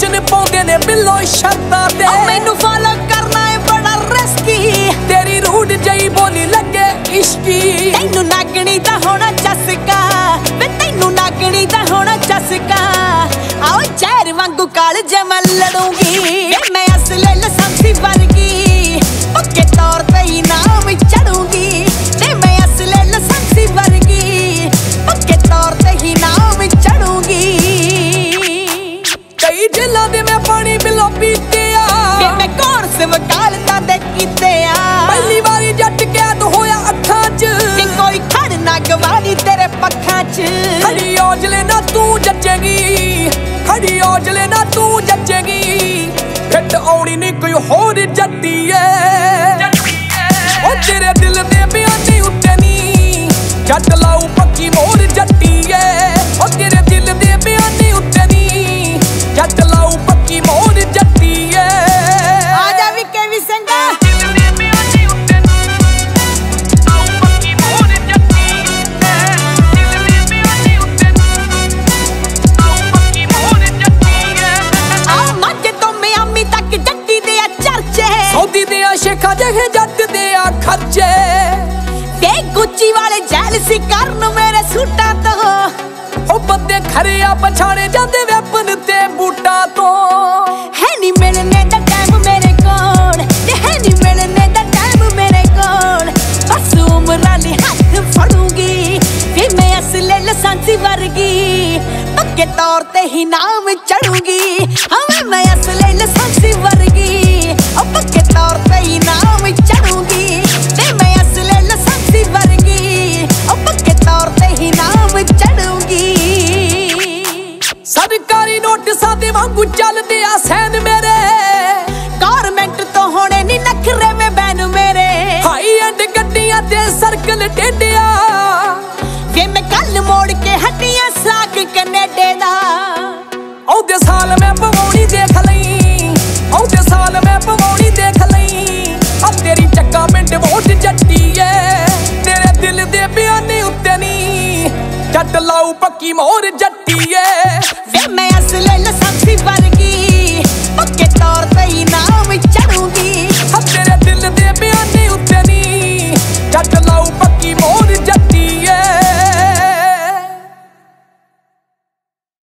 tension ਪਾਉਂਦੇ ਨੇ ਬਿੱਲੋ ਸ਼ਰਤਾਂ ਤੇ ਮੈਨੂੰ ਫਾਲੋ ਕਰਨਾ ਏ ਬੜਾ ਰਿਸਕੀ ਤੇਰੀ ਰੂਡ ਜਈ ਬੋਲੀ ਲੱਗੇ ਇਸ਼ਕੀ ਤੈਨੂੰ ਨਾਗਣੀ ਦਾ ਹੋਣਾ ਚਸਕਾ ਵੇ ਤੈਨੂੰ ਨਾਗਣੀ ਦਾ ਹੋਣਾ ਚਸਕਾ ਆਓ ਜ਼ਹਿਰ ਵਾਂਗੂ ਕਾਲ ਜੇ ਮੈਂ ਲੜੂੰਗੀ ਵੇ ਮੈਂ ਅਸਲੇ ਲਸੰਸੀ ਵਰਗੀ ਪੱਕੇ ਤੌਰ ਤੇ ਹੀ ਨਾਮ ਚੜੂੰਗੀ ਤੇ ਮੈਂ ਅਸਲੇ ਲਸੰਸੀ ਵਰਗੀ ਪੱਕੇ ਤੌਰ ਤੇ ਹੀ ਨਾਮ ਚੜੂੰਗੀ ਕਈ ਦਿਲਾਂ ਦੇ ਮੈਂ ਪਾਣੀ ਬਿੱਲੋ ਪੀਤੇ ਆ ਵੇ ਮੈਂ ਕੋਰਸ ਵਕਾਲਤਾਂ ਦੇ ਕੀਤੇ ਆ ਪਹਿਲੀ ਵਾਰੀ ਜੱਟ ਕੈਦ ਹੋਇਆ ਅੱਖਾਂ 'ਚ ਕਿ ਕੋਈ ਖੜ ਨਾ ਗਵਾਨੀ ਤੇਰੇ ਪੱਖਾਂ 'ਚ ਖੜੀ ਔਜਲੇ ਨਾ ਤੂੰ ਜੱਜੇਗੀ ਖੜੀ ਔਜਲੇ ਨਾ ਤੂੰ ਜੱਜੇਗੀ ਫਿੱਟ ਆਉਣੀ ਨਹੀਂ ਕੋਈ ਹੋਰ ਜੱਟੀ ਏ ਉਹ ਤੇਰੇ ਦਿਲ ਦੇ ਬਿਆਨੀ ਉੱਤੇ ਨੀ ਜੱਟ ਲਾਊ ਪੱਕੀ ਮੋਰ ਜੱਟੀ ਏ ਉਹ ਤੇਰੇ ਦਿਲ ਦੇ ਬਿਆਨੀ ਉੱਤੇ ਨੀ ਜੱਟ ਲਾਊ ਪੱਕੀ ਮੋਰ ਜੱਟੀ ਏ ਆ ਜਾ ਵੀ ਕੇ ਵੀ ਸੰਗਾ ਸੌਦੀ ਦੇ ਸ਼ੇਖਾਂ ਜਗੇ ਜੱਟ ਦੇ ਆ ਖਰਚੇ ਤੇ ਗੁੱਚੀ ਵਾਲੇ ਜੈਲਸੀ ਕਰਨ ਮੇਰੇ ਸੂਟਾਂ ਤੋਂ ਉਹ ਬੰਦੇ ਖਰੇ ਆ ਪਛਾਣੇ ਜਾਂਦੇ ਵੈਪਨ ਤੇ ਬੂਟਾਂ ਤੋਂ ਹੈ ਨੀ ਮਿਲਨੇ ਦਾ ਟਾਈਮ ਮੇਰੇ ਕੋਲ ਤੇ ਹੈ ਨੀ ਮਿਲਨੇ ਦਾ ਟਾਈਮ ਮੇਰੇ ਕੋਲ ਬਸ ਉਮਰਾਂ ਲਈ ਹੱਥ ਫੜੂੰਗੀ ਵੀ ਮੈਂ ਅਸਲੇ ਲਸਾਂਸੀ ਵਰਗੀ ਪੱਕੇ ਤੌਰ ਤੇ ਹੀ ਨਾਮ ਚੜੂੰਗੀ ਹਾਂ ਮੈਂ ਅਸਲੇ ਲਸਾਂਸੀ ਵਰਗੀ ਉਹ ਪੱਕੇ ਤੌਰ ਤੇ ਹੀ ਨਾਮ ਚੜੂੰਗੀ ਤੇ ਮੈਂ ਅਸਲੇ ਲਸਾਂਸੀ ਵਰਗੀ ਉਹ ਪੱਕੇ ਤੌਰ ਤੇ ਹੀ ਨਾਮ ਚੜੂੰਗੀ ਸਰਕਾਰੀ ਨੋਟਿਸਾਂ ਦੇ ਵਾਂਗੂ ਚੱਲਦੇ ਆ ਸੈਨ ਮੇਰੇ ਗੌਰਮੈਂਟ ਤੋਂ ਹੋਣੇ ਨੀ ਨਖਰੇ ਵੇ ਬੈਨ ਮੇਰੇ ਹਾਈ ਐਂਡ ਗੱਡੀਆਂ ਤੇ ਸਰਕਲ ਟੇਡਿਆ ਵੇ ਮੈਂ ਕੱਲ ਮੋੜ ਕੇ ਹੱਡੀਆਂ ਸਾਕ ਕੈਨੇਡੇ ਦਾ ਆਉਂਦੇ ਸਾਲ ਮੈਂ ਪਵਾਉਣੀ ਦੇਖ ਲਈ ਆਉਂਦੇ ਸਾਲ ਮੈਂ ਪਵਾਉਣੀ ਦੇਖ ਲਈ ਆ ਤੇਰੀ ਚੱਕਾ ਮਿੰਟ ਵੋਟ ਜੱਟੀ ਏ ਤੇਰੇ ਦਿਲ ਦੇ ਬਿਆਨੇ ਉੱਤੇ ਨੀ ਜੱਟ ਲਾਊ ਪੱਕੀ ਮੋਰ ਜੱਟ